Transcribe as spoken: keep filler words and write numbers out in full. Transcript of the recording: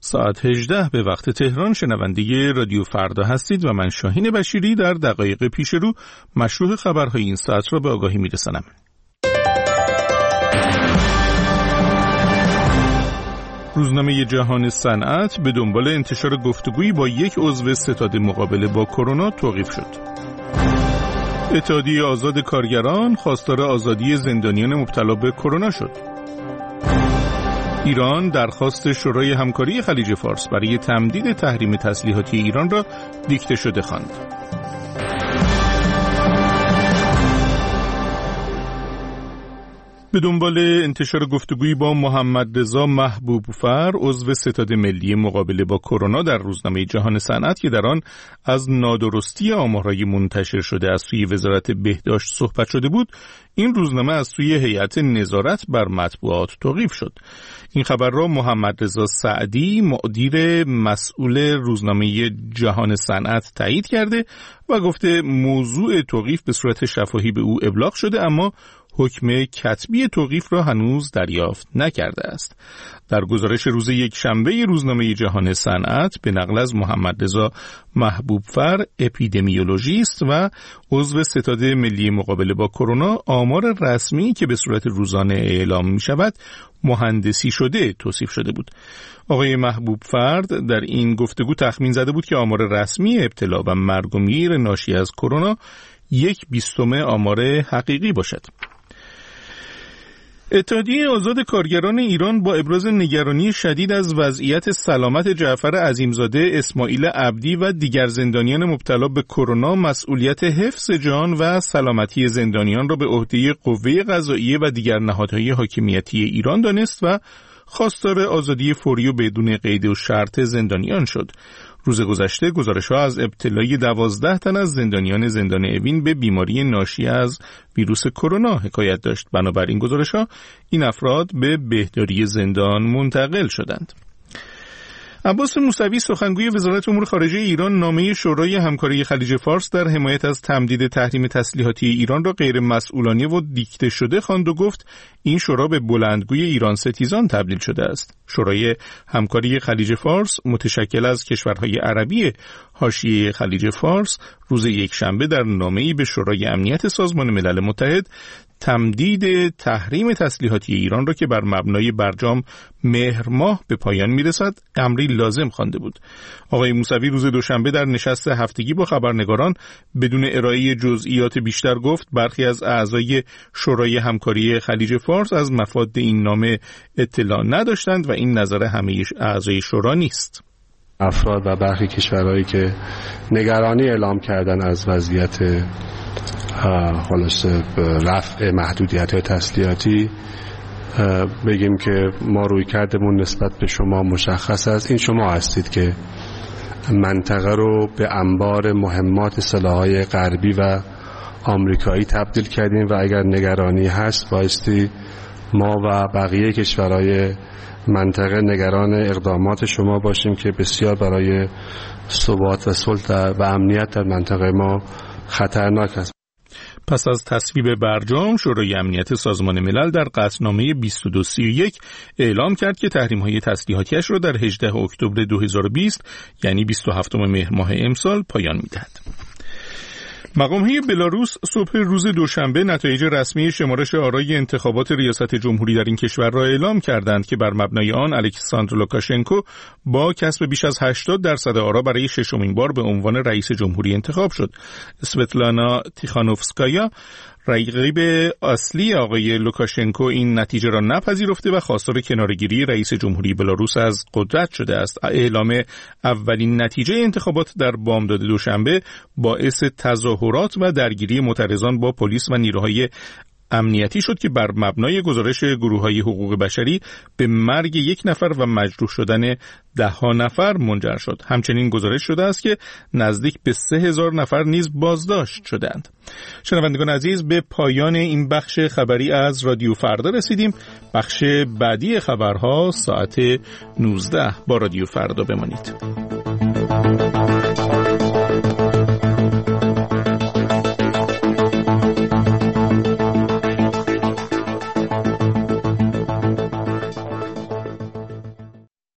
ساعت هجده به وقت تهران شنونده رادیو فردا هستید و من شاهین بشیری در دقایق پیش رو مشروع خبرهای این ساعت را به آگاهی میرسانم. روزنامه جهان صنعت به دنبال انتشار گفتگویی با یک عضو ستاد مقابله با کرونا توقیف شد. اتحادیه آزاد کارگران خواستار آزادی زندانیان مبتلا به کرونا شد. ایران درخواست شورای همکاری خلیج فارس برای تمدید تحریم تسلیحاتی ایران را دیکته شده خواند. به دنبال انتشار گفتگویی با محمد رضا محبوب‌فر عضو ستاد ملی مقابله با کرونا در روزنامه جهان صنعت که در آن از نادرستی آمارهای منتشر شده از سوی وزارت بهداشت صحبت شده بود، این روزنامه از سوی هیئت نظارت بر مطبوعات توقیف شد. این خبر را محمد رضا سعدی مدیر مسئول روزنامه جهان صنعت تایید کرده و گفته موضوع توقیف به صورت شفاهی به او ابلاغ شده، اما حکم کتبی توقیف را هنوز دریافت نکرده است. در گزارش روز یک شنبه روزنامه جهان صنعت به نقل از محمد رضا محبوب‌فر اپیدمیولوژیست و عضو ستاد ملی مقابله با کرونا، آمار رسمی که به صورت روزانه اعلام می شود مهندسی شده توصیف شده بود. آقای محبوب‌فر در این گفتگو تخمین زده بود که آمار رسمی ابتلا و مرگ و میر ناشی از کرونا یک بیستم آمار حقیقی باشد. اتحادیه آزاد کارگران ایران با ابراز نگرانی شدید از وضعیت سلامت جعفر عظیمزاده، اسماعیل عبدی و دیگر زندانیان مبتلا به کرونا مسئولیت حفظ جان و سلامتی زندانیان را به عهده قوه قضاییه و دیگر نهادهای حاکمیتی ایران دانست و خواستار آزادی فوری و بدون قید و شرط زندانیان شد. روز گذشته گزارش‌ها از ابتلای دوازده تن از زندانیان زندان اوین به بیماری ناشی از ویروس کرونا حکایت داشت. بنابراین گزارش‌ها این افراد به بهداری زندان منتقل شدند. عباس موسوی سخنگوی وزارت امور خارجه ایران نامه شورای همکاری خلیج فارس در حمایت از تمدید تحریم تسلیحاتی ایران را غیر مسئولانه و دیکته شده خواند و گفت این شورا به بلندگوی ایران ستیزان تبدیل شده است. شورای همکاری خلیج فارس متشکل از کشورهای عربی حاشیه خلیج فارس روز یکشنبه در نامه‌ای به شورای امنیت سازمان ملل متحد تمدید تحریم تسلیحاتی ایران را که بر مبنای برجام مهر ماه به پایان میرسد امری لازم خوانده بود. آقای موسوی روز دوشنبه در نشست هفتگی با خبرنگاران بدون ارائه جزئیات بیشتر گفت برخی از اعضای شورای همکاری خلیج فارس از مفاد این نامه اطلاع نداشتند و این نظر همه اعضای شورا نیست. افراد و برخی کشورهایی که نگرانی اعلام کردن از وضعیت خلاصه رفع محدودیت‌های تسلیحاتی، بگیم که ما روی کردمون نسبت به شما مشخص است. این شما هستید که منطقه رو به انبار مهمات سلاح‌های غربی و آمریکایی تبدیل کردیم و اگر نگرانی هست بایستی ما و بقیه کشورهای منطقه نگران اقدامات شما باشیم که بسیار برای ثبات و صلح و امنیت در منطقه ما خطرناک است. پس از تصویب برجام، شورای امنیت سازمان ملل در قطعنامه بیست و دو سی و یک اعلام کرد که تحریم‌های تسلیحاتی‌اش را در هجدهم اکتبر دو هزار و بیست یعنی بیست و هفتم مهر ماه امسال پایان می‌دهد. مقام‌های بلاروس صبح روز دوشنبه نتایج رسمی شمارش آرای انتخابات ریاست جمهوری در این کشور را اعلام کردند که بر مبنای آن الکساندر لوکاشنکو با کسب بیش از هشتاد درصد آرا برای ششمین بار به عنوان رئیس جمهوری انتخاب شد. اسوتلانا تیخانوفسکایا رقیب اصلی آقای لوکاشنکو این نتیجه را نپذیرفته و خواستار کناره‌گیری رئیس جمهوری بلاروس از قدرت شده است. اعلام اولین نتیجه انتخابات در بامداد دوشنبه باعث تظاهرات و درگیری معترضان با پلیس و نیروهای امنیتی شد که بر مبنای گزارش گروه‌های حقوق بشری به مرگ یک نفر و مجروح شدن ده ها نفر منجر شد. همچنین گزارش شده است که نزدیک به سه هزار نفر نیز بازداشت شدند. شنوندگان عزیز، به پایان این بخش خبری از رادیو فردا رسیدیم. بخش بعدی خبرها ساعت نوزده با رادیو فردا بمانید.